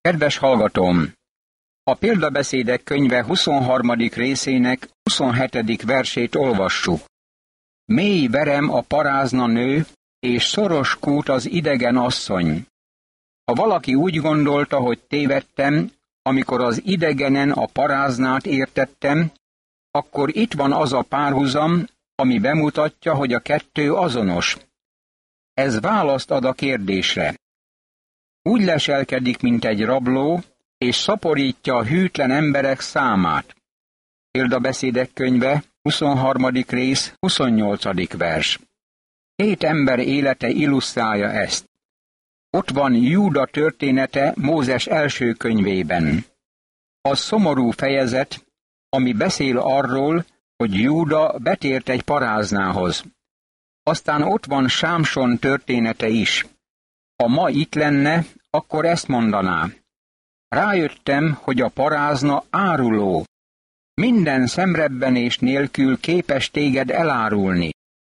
Kedves hallgatóm! A Példabeszédek könyve 23. részének 27. versét olvassuk. Mély verem a parázna nő, és szoros kút az idegen asszony. Ha valaki úgy gondolta, hogy tévedtem, amikor az idegenen a paráznát értettem, akkor itt van az a párhuzam, ami bemutatja, hogy a kettő azonos. Ez választ ad a kérdésre. Úgy leselkedik, mint egy rabló, és szaporítja a hűtlen emberek számát. Példabeszédek könyve, 23. rész, 28. vers. 7 ember élete illusztrálja ezt. Ott van Júda története Mózes első könyvében. A szomorú fejezet, ami beszél arról, hogy Júda betért egy paráznához. Aztán ott van Sámson története is. Ha ma itt lenne, akkor ezt mondaná. Rájöttem, hogy a parázna áruló. Minden szemrebbenés nélkül képes téged elárulni.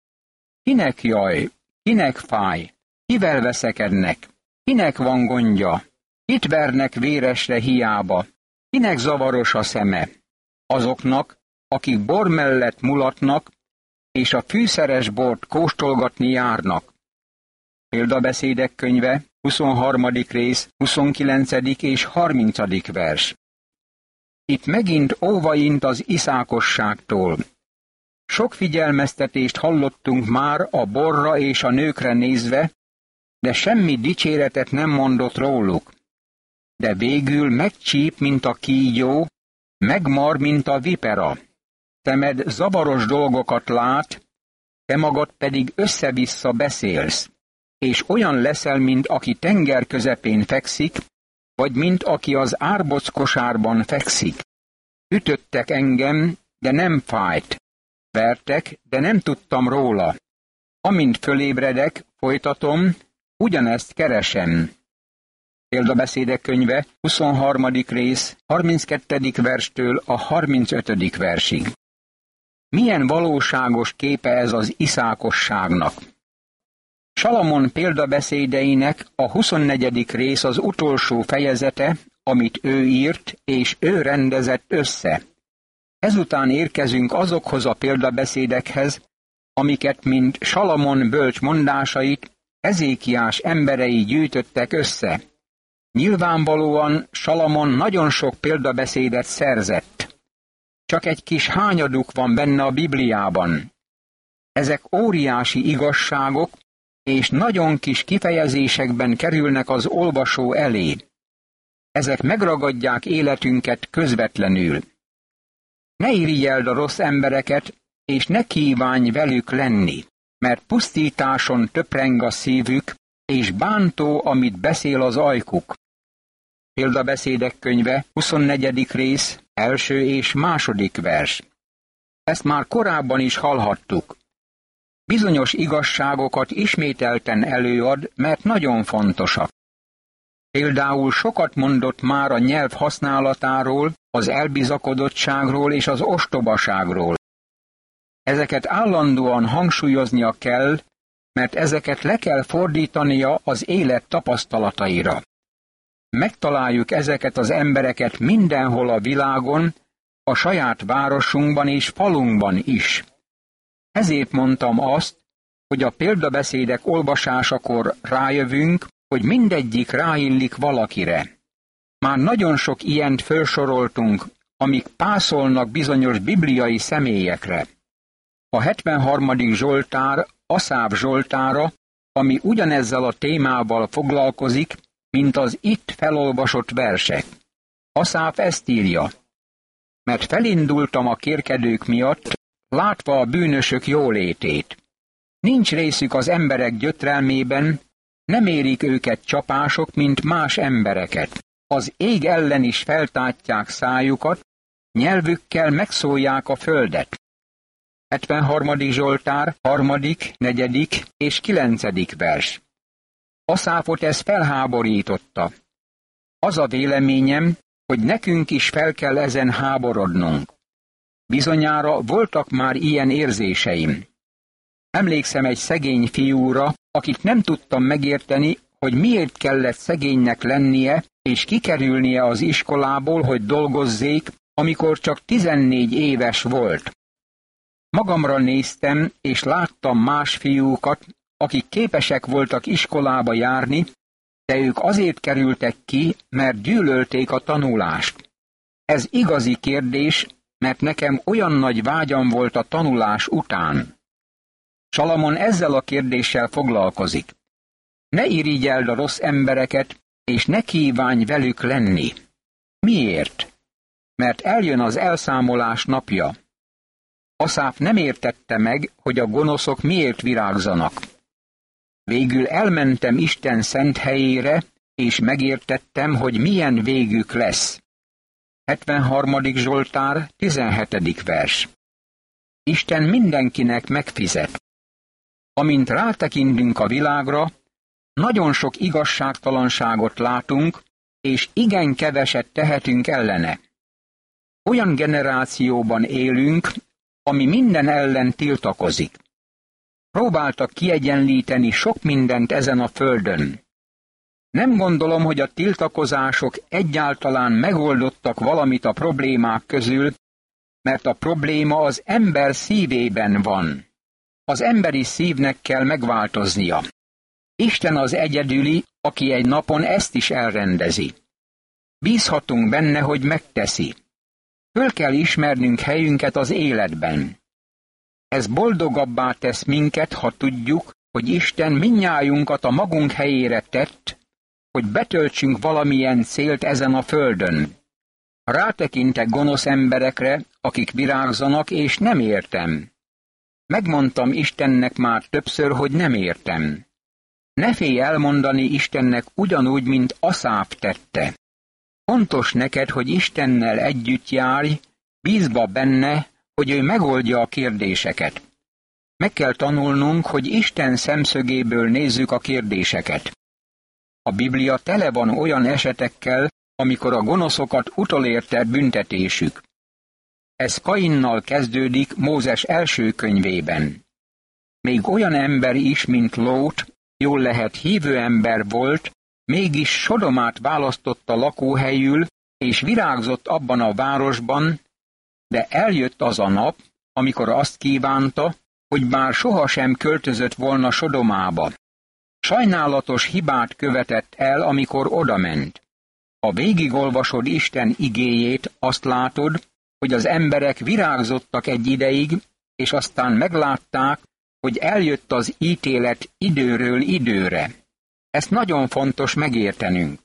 Kinek jaj, kinek fáj, kivel veszekednek, kinek van gondja, kit vernek véresre hiába, kinek zavaros a szeme? Azoknak, akik bor mellett mulatnak, és a fűszeres bort kóstolgatni járnak. Példabeszédek könyve, 23. rész, 29. és 30. vers. Itt megint óvaint az iszákosságtól. Sok figyelmeztetést hallottunk már a borra és a nőkre nézve, de semmi dicséretet nem mondott róluk. De végül megcsíp, mint a kígyó, megmar, mint a vipera. Szemed zavaros dolgokat lát, te magad pedig össze-vissza beszélsz, és olyan leszel, mint aki tenger közepén fekszik, vagy mint aki az árboc kosárban fekszik. Ütöttek engem, de nem fájt. Vertek, de nem tudtam róla. Amint fölébredek, folytatom, ugyanezt keresem. Példabeszédek könyve, 23. rész, 32. verstől a 35. versig. Milyen valóságos képe ez az iszákosságnak? Salamon példabeszédeinek a 24. rész az utolsó fejezete, amit ő írt, és ő rendezett össze. Ezután érkezünk azokhoz a példabeszédekhez, amiket, mint Salamon bölcs mondásait, Ezékiás emberei gyűjtöttek össze. Nyilvánvalóan Salamon nagyon sok példabeszédet szerzett. Csak egy kis hányaduk van benne a Bibliában. Ezek óriási igazságok, és nagyon kis kifejezésekben kerülnek az olvasó elé. Ezek megragadják életünket közvetlenül. Ne irigyeld a rossz embereket, és ne kívánj velük lenni, mert pusztításon töpreng a szívük, és bántó, amit beszél az ajkuk. Példabeszédek könyve, 24. rész, 1. és 2. vers. Ezt már korábban is hallhattuk. Bizonyos igazságokat ismételten előad, mert nagyon fontosak. Például sokat mondott már a nyelv használatáról, az elbizakodottságról és az ostobaságról. Ezeket állandóan hangsúlyoznia kell, mert ezeket le kell fordítania az élet tapasztalataira. Megtaláljuk ezeket az embereket mindenhol a világon, a saját városunkban és falunkban is. Ezért mondtam azt, hogy a példabeszédek olvasásakor rájövünk, hogy mindegyik ráillik valakire. Már nagyon sok ilyent felsoroltunk, amik pászolnak bizonyos bibliai személyekre. A 73. Zsoltár Aszáv Zsoltára, ami ugyanezzel a témával foglalkozik, mint az itt felolvasott versek. Aszáv ezt írja: mert felindultam a kérkedők miatt, látva a bűnösök jólétét. Nincs részük az emberek gyötrelmében, nem érik őket csapások, mint más embereket. Az ég ellen is feltátják szájukat, nyelvükkel megszólják a földet. 73. Zsoltár, 3., 4. és 9. vers. Aszáfot ez felháborította. Az a véleményem, hogy nekünk is fel kell ezen háborodnunk. Bizonyára voltak már ilyen érzéseim. Emlékszem egy szegény fiúra, akit nem tudtam megérteni, hogy miért kellett szegénynek lennie, és kikerülnie az iskolából, hogy dolgozzék, amikor csak 14 éves volt. Magamra néztem, és láttam más fiúkat, akik képesek voltak iskolába járni, de ők azért kerültek ki, mert gyűlölték a tanulást. Ez igazi kérdés, mert nekem olyan nagy vágyam volt a tanulás után. Salamon ezzel a kérdéssel foglalkozik. Ne irigyeld a rossz embereket, és ne kívánj velük lenni. Miért? Mert eljön az elszámolás napja. Aszáf nem értette meg, hogy a gonoszok miért virágzanak. Végül elmentem Isten szent helyére, és megértettem, hogy milyen végük lesz. 73. Zsoltár, 17. vers. Isten mindenkinek megfizet. Amint rátekintünk a világra, nagyon sok igazságtalanságot látunk, és igen keveset tehetünk ellene. Olyan generációban élünk, ami minden ellen tiltakozik. Próbáltak kiegyenlíteni sok mindent ezen a földön. Nem gondolom, hogy a tiltakozások egyáltalán megoldottak valamit a problémák közül, mert a probléma az ember szívében van. Az emberi szívnek kell megváltoznia. Isten az egyedüli, aki egy napon ezt is elrendezi. Bízhatunk benne, hogy megteszi. Föl kell ismernünk helyünket az életben. Ez boldogabbá tesz minket, ha tudjuk, hogy Isten mindnyájunkat a magunk helyére tett, hogy betöltsünk valamilyen célt ezen a földön. Rátekintek gonosz emberekre, akik virágzanak, és nem értem. Megmondtam Istennek már többször, hogy nem értem. Ne félj elmondani Istennek ugyanúgy, mint Aszáf tette. Fontos neked, hogy Istennel együtt járj, bízva benne, hogy ő megoldja a kérdéseket. Meg kell tanulnunk, hogy Isten szemszögéből nézzük a kérdéseket. A Biblia tele van olyan esetekkel, amikor a gonoszokat utolérte büntetésük. Ez Kainnal kezdődik Mózes első könyvében. Még olyan ember is, mint Lót, jól lehet hívő ember volt, mégis Sodomát választotta lakóhelyül, és virágzott abban a városban, de eljött az a nap, amikor azt kívánta, hogy bár sohasem költözött volna Sodomába. Sajnálatos hibát követett el, amikor odament. Ha végigolvasod Isten igéjét, azt látod, hogy az emberek virágzottak egy ideig, és aztán meglátták, hogy eljött az ítélet időről időre. Ezt nagyon fontos megértenünk.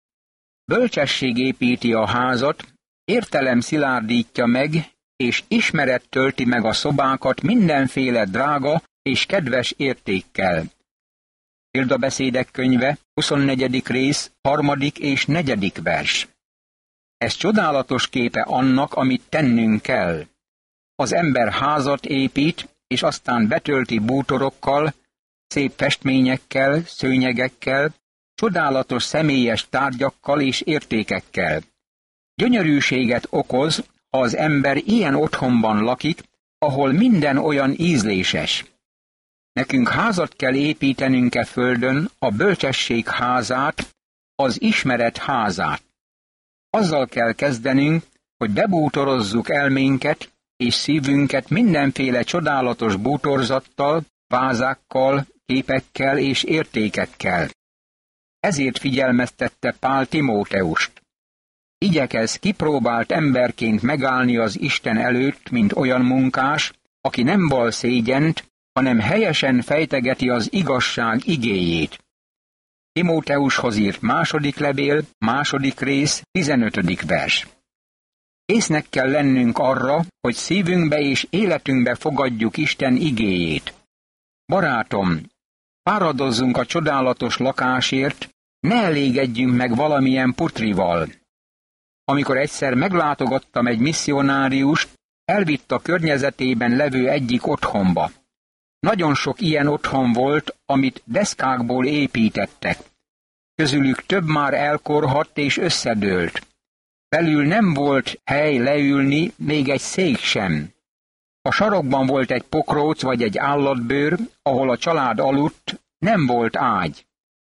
Bölcsesség építi a házat, értelem szilárdítja meg, és ismeret tölti meg a szobákat mindenféle drága és kedves értékkel. Példabeszédek könyve, 24. rész, 3. és 4. vers. Ez csodálatos képe annak, amit tennünk kell. Az ember házat épít, és aztán betölti bútorokkal, szép festményekkel, szőnyegekkel, csodálatos személyes tárgyakkal és értékekkel. Gyönyörűséget okoz, ha az ember ilyen otthonban lakik, ahol minden olyan ízléses. Nekünk házat kell építenünk e földön, a bölcsesség házát, az ismeret házát. Azzal kell kezdenünk, hogy bebútorozzuk elménket és szívünket mindenféle csodálatos bútorzattal, vázákkal, képekkel és értékekkel. Ezért figyelmeztette Pál Timóteust. Igyekezz kipróbált emberként megállni az Isten előtt, mint olyan munkás, aki nem val szégyent, hanem helyesen fejtegeti az igazság igéjét. Timóteushoz írt második levél, 2. rész, 15. vers. Észnek kell lennünk arra, hogy szívünkbe és életünkbe fogadjuk Isten igéjét. Barátom, fáradozzunk a csodálatos lakásért, ne elégedjünk meg valamilyen putrival. Amikor egyszer meglátogattam egy misszionáriust, elvitt a környezetében levő egyik otthonba. Nagyon sok ilyen otthon volt, amit deszkákból építettek. Közülük több már elkorhadt és összedőlt. Belül nem volt hely leülni, még egy szék sem. A sarokban volt egy pokróc vagy egy állatbőr, ahol a család aludt, nem volt ágy.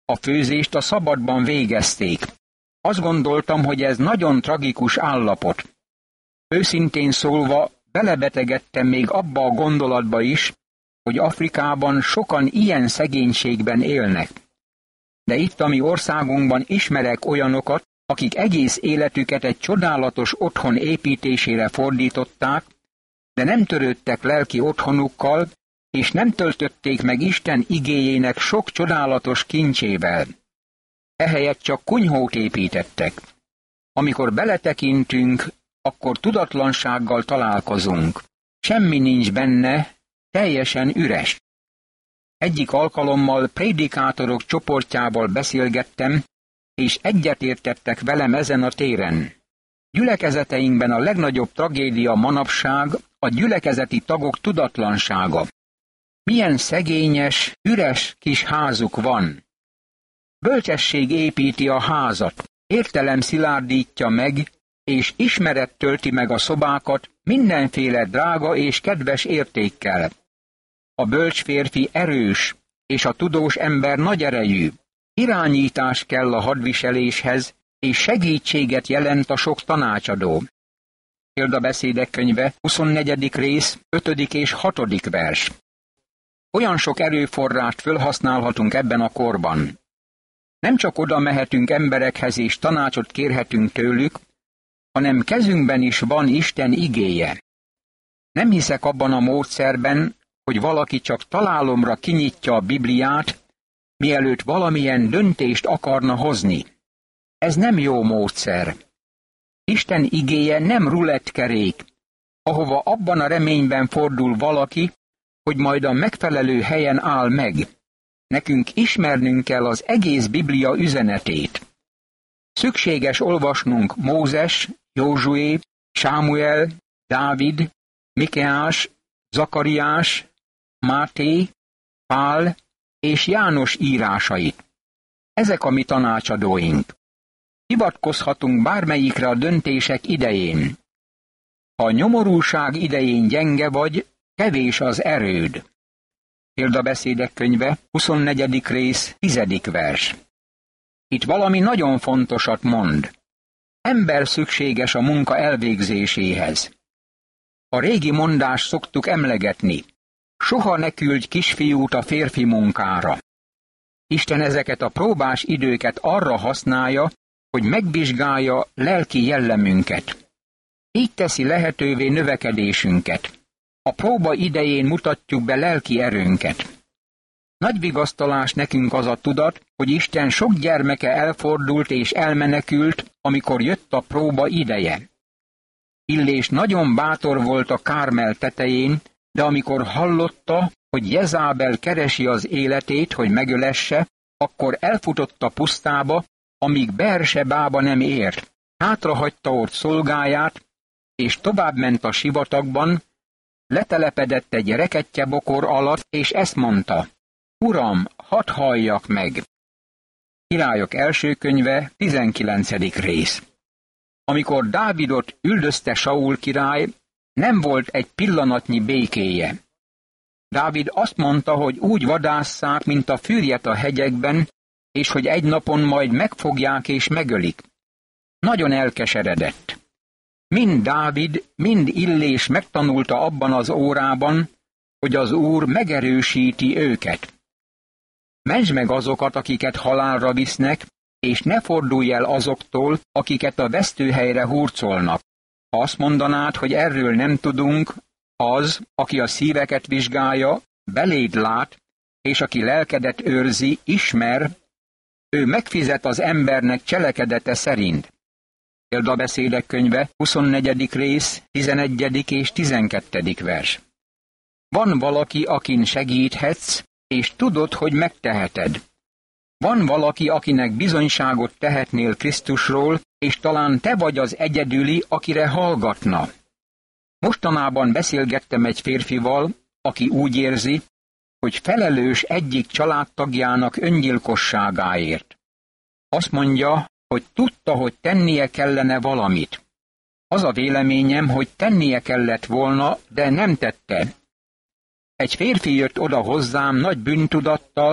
A főzést a szabadban végezték. Azt gondoltam, hogy ez nagyon tragikus állapot. Őszintén szólva, belebetegedtem még abba a gondolatba is, hogy Afrikában sokan ilyen szegénységben élnek. De itt a mi országunkban ismerek olyanokat, akik egész életüket egy csodálatos otthon építésére fordították, de nem törődtek lelki otthonukkal, és nem töltötték meg Isten igéjének sok csodálatos kincsével. Ehelyett csak kunyhót építettek. Amikor beletekintünk, akkor tudatlansággal találkozunk. Semmi nincs benne, teljesen üres. Egyik alkalommal prédikátorok csoportjával beszélgettem, és egyetértettek velem ezen a téren. Gyülekezeteinkben a legnagyobb tragédia manapság a gyülekezeti tagok tudatlansága. Milyen szegényes, üres kis házuk van. Bölcsesség építi a házat, értelem szilárdítja meg, és ismeret tölti meg a szobákat mindenféle drága és kedves értékkel. A bölcs férfi erős, és a tudós ember nagy erejű. Irányítás kell a hadviseléshez, és segítséget jelent a sok tanácsadó. Példabeszédek könyve, 24. rész, 5. és 6. vers. Olyan sok erőforrást fölhasználhatunk ebben a korban. Nem csak oda mehetünk emberekhez és tanácsot kérhetünk tőlük, hanem kezünkben is van Isten igéje. Nem hiszek abban a módszerben, hogy valaki csak találomra kinyitja a Bibliát, mielőtt valamilyen döntést akarna hozni. Ez nem jó módszer. Isten igéje nem rulettkerék, ahova abban a reményben fordul valaki, hogy majd a megfelelő helyen áll meg. Nekünk ismernünk kell az egész Biblia üzenetét. Szükséges olvasnunk Mózes, Józsué, Sámuel, Dávid, Mikeás, Zakariás, Máté, Pál és János írásait. Ezek a mi tanácsadóink. Hivatkozhatunk bármelyikre a döntések idején. Ha a nyomorúság idején gyenge vagy, kevés az erőd. Példabeszédek könyve, 24. rész, 10. vers. Itt valami nagyon fontosat mond. Ember szükséges a munka elvégzéséhez. A régi mondást szoktuk emlegetni. Soha ne küldj kisfiút a férfi munkára. Isten ezeket a próbás időket arra használja, hogy megvizsgálja lelki jellemünket. Így teszi lehetővé növekedésünket. A próba idején mutatjuk be lelki erőnket. Nagy vigasztalás nekünk az a tudat, hogy Isten sok gyermeke elfordult és elmenekült, amikor jött a próba ideje. Illés nagyon bátor volt a Kármel tetején, de amikor hallotta, hogy Jezábel keresi az életét, hogy megölesse, akkor elfutott a pusztába, amíg Beersebába nem ért. Hátrahagyta ott szolgáját, és továbbment a sivatagban, letelepedett egy rekettye-bokor alatt, és ezt mondta: Uram, hadd halljak meg! Királyok első könyve, 19. rész. Amikor Dávidot üldözte Saul király, nem volt egy pillanatnyi békéje. Dávid azt mondta, hogy úgy vadásszák, mint a fűrjet a hegyekben, és hogy egy napon majd megfogják és megölik. Nagyon elkeseredett. Mind Dávid, mind Illés megtanulta abban az órában, hogy az Úr megerősíti őket. Mentsd meg azokat, akiket halálra visznek, és ne fordulj el azoktól, akiket a vesztőhelyre hurcolnak. Ha azt mondanád, hogy erről nem tudunk, az, aki a szíveket vizsgálja, beléd lát, és aki lelkedet őrzi, ismer, ő megfizet az embernek cselekedete szerint. Példabeszédek könyve, 24. rész, 11. és 12. vers. Van valaki, akin segíthetsz, és tudod, hogy megteheted. Van valaki, akinek bizonyságot tehetnél Krisztusról, és talán te vagy az egyedüli, akire hallgatna. Mostanában beszélgettem egy férfival, aki úgy érzi, hogy felelős egyik családtagjának öngyilkosságáért. Azt mondja, hogy tudta, hogy tennie kellene valamit. Az a véleményem, hogy tennie kellett volna, de nem tette. Egy férfi jött oda hozzám nagy bűntudattal,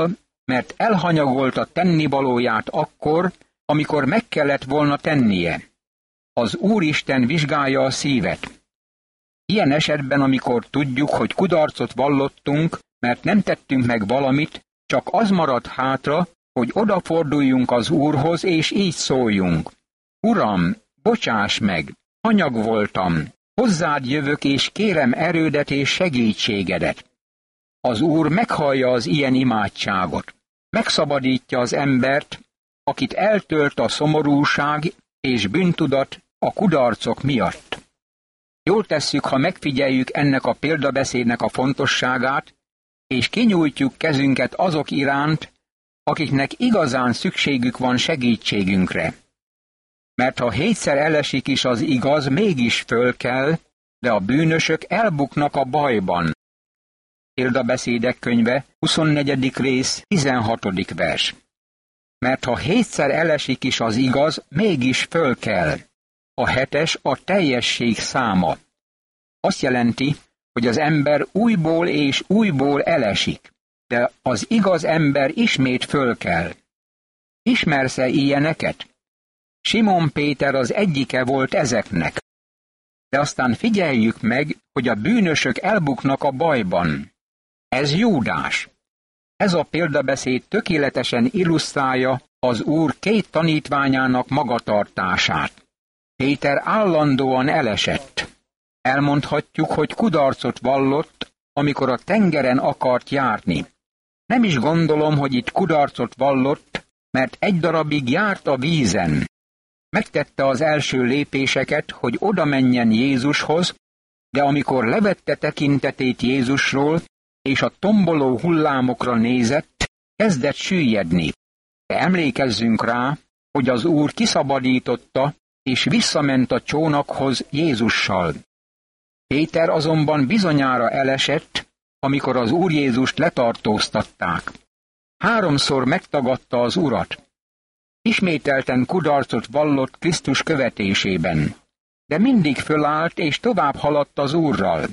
mert elhanyagolta tennivalóját akkor, amikor meg kellett volna tennie. Az Úristen vizsgálja a szívet. Ilyen esetben, amikor tudjuk, hogy kudarcot vallottunk, mert nem tettünk meg valamit, csak az marad hátra, hogy odaforduljunk az Úrhoz, és így szóljunk. Uram, bocsáss meg, hanyag voltam, hozzád jövök, és kérem erődet és segítségedet. Az Úr meghallja az ilyen imádságot. Megszabadítja az embert, akit eltölt a szomorúság és bűntudat a kudarcok miatt. Jól tesszük, ha megfigyeljük ennek a példabeszédnek a fontosságát, és kinyújtjuk kezünket azok iránt, akiknek igazán szükségük van segítségünkre. Mert ha 7-szer elesik is az igaz, mégis fölkel, de a bűnösök elbuknak a bajban. Példabeszédek könyve, 24. rész, 16. vers. Mert ha 7-szer elesik is az igaz, mégis fölkel. A 7-es a teljesség száma. Azt jelenti, hogy az ember újból és újból elesik, de az igaz ember ismét fölkel. Ismersz-e ilyeneket? Simon Péter az egyike volt ezeknek. De aztán figyeljük meg, hogy a bűnösök elbuknak a bajban. Ez Júdás. Ez a példabeszéd tökéletesen illusztrálja az Úr 2 tanítványának magatartását. Péter állandóan elesett. Elmondhatjuk, hogy kudarcot vallott, amikor a tengeren akart járni. Nem is gondolom, hogy itt kudarcot vallott, mert egy darabig járt a vízen. Megtette az első lépéseket, hogy oda menjen Jézushoz, de amikor levette tekintetét Jézusról, és a tomboló hullámokra nézett, kezdett süllyedni. De emlékezzünk rá, hogy az Úr kiszabadította, és visszament a csónakhoz Jézussal. Péter azonban bizonyára elesett, amikor az Úr Jézust letartóztatták. 3-szor megtagadta az Urat. Ismételten kudarcot vallott Krisztus követésében, de mindig fölállt és tovább haladt az Úrral.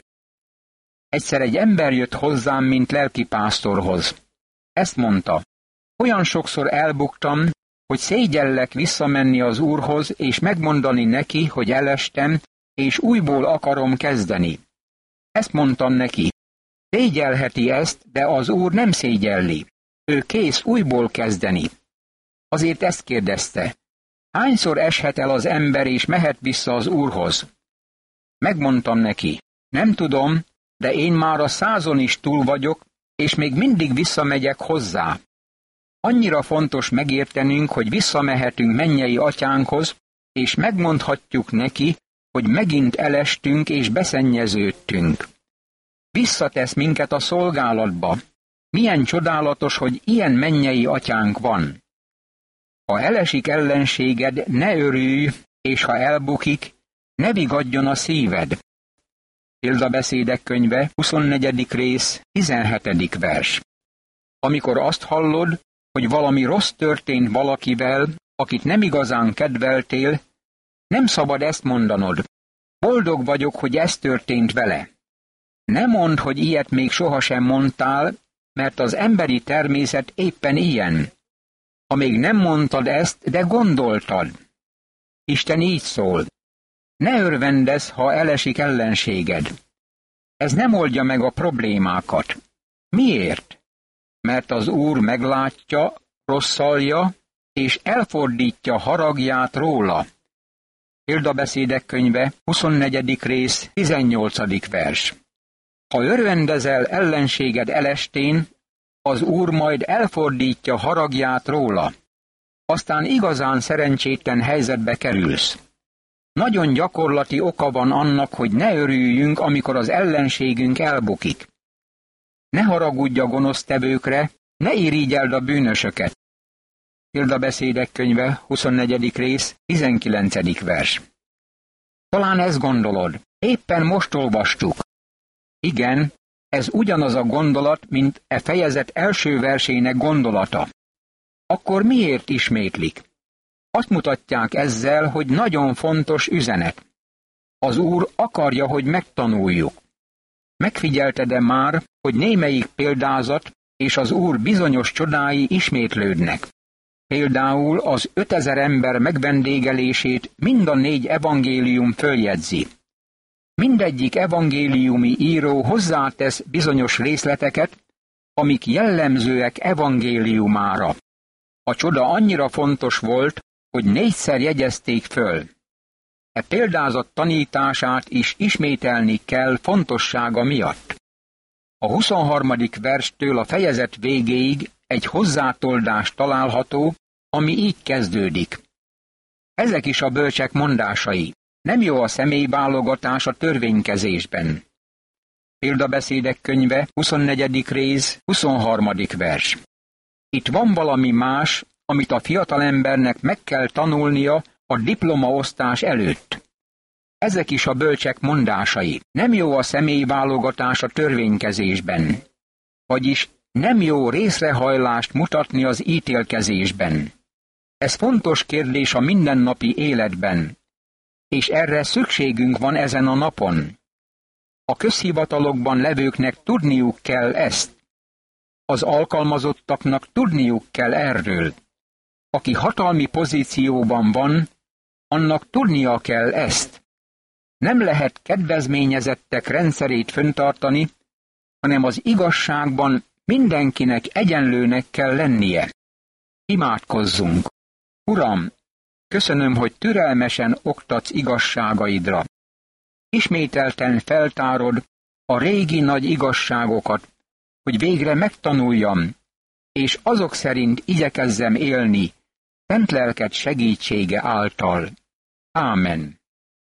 Egyszer egy ember jött hozzám, mint lelkipásztorhoz. Ezt mondta, olyan sokszor elbuktam, hogy szégyellek visszamenni az Úrhoz, és megmondani neki, hogy elestem, és újból akarom kezdeni. Ezt mondtam neki, szégyellheti ezt, de az Úr nem szégyelli. Ő kész újból kezdeni. Azért ezt kérdezte, hányszor eshet el az ember, és mehet vissza az Úrhoz? Megmondtam neki, nem tudom, de én már a 100-on is túl vagyok, és még mindig visszamegyek hozzá. Annyira fontos megértenünk, hogy visszamehetünk mennyei atyánkhoz, és megmondhatjuk neki, hogy megint elestünk és beszennyeződtünk. Visszatesz minket a szolgálatba. Milyen csodálatos, hogy ilyen mennyei atyánk van. Ha elesik ellenséged, ne örülj, és ha elbukik, ne vigadjon a szíved. Példabeszédek könyve, 24. rész, 17. vers. Amikor azt hallod, hogy valami rossz történt valakivel, akit nem igazán kedveltél, nem szabad ezt mondanod. Boldog vagyok, hogy ez történt vele. Ne mondd, hogy ilyet még sohasem mondtál, mert az emberi természet éppen ilyen. Ha még nem mondtad ezt, de gondoltad. Isten így szól. Ne örvendezz, ha elesik ellenséged. Ez nem oldja meg a problémákat. Miért? Mert az Úr meglátja, rosszalja, és elfordítja haragját róla. Példabeszédek könyve, 24. rész, 18. vers. Ha örvendezel ellenséged elestén, az Úr majd elfordítja haragját róla. Aztán igazán szerencsétlen helyzetbe kerülsz. Nagyon gyakorlati oka van annak, hogy ne örüljünk, amikor az ellenségünk elbukik. Ne haragudj a gonosztevőkre, ne irigyeld a bűnösöket. Példabeszédek könyve, 24. rész, 19. vers. Talán ezt gondolod, éppen most olvastuk. Igen, ez ugyanaz a gondolat, mint e fejezet első versének gondolata. Akkor miért ismétlik? Azt mutatják ezzel, hogy nagyon fontos üzenet. Az Úr akarja, hogy megtanuljuk. Megfigyelted-e már, hogy némelyik példázat, és az Úr bizonyos csodái ismétlődnek. Például az 5000 ember megvendégelését mind a 4 evangélium följegyzi. Mindegyik evangéliumi író hozzátesz bizonyos részleteket, amik jellemzőek evangéliumára. A csoda annyira fontos volt, hogy 4-szer jegyezték föl. E példázat tanítását is ismételni kell fontossága miatt. A 23. verstől a fejezet végéig egy hozzátoldás található, ami így kezdődik. Ezek is a bölcsek mondásai. Nem jó a személyválogatás a törvénykezésben. Példabeszédek könyve, 24. rész, 23. vers. Itt van valami más, amit a fiatalembernek meg kell tanulnia a diplomaosztás előtt. Ezek is a bölcsek mondásai. Nem jó a személyválogatás a törvénykezésben. Vagyis nem jó részrehajlást mutatni az ítélkezésben. Ez fontos kérdés a mindennapi életben, és erre szükségünk van ezen a napon. A közhivatalokban levőknek tudniuk kell ezt. Az alkalmazottaknak tudniuk kell erről. Aki hatalmi pozícióban van, annak tudnia kell ezt. Nem lehet kedvezményezettek rendszerét fenntartani, hanem az igazságban mindenkinek egyenlőnek kell lennie. Imádkozzunk! Uram, köszönöm, hogy türelmesen oktatsz igazságaidra. Ismételten feltárod a régi nagy igazságokat, hogy végre megtanuljam, és azok szerint igyekezzem élni, szent lelked segítsége által. Ámen.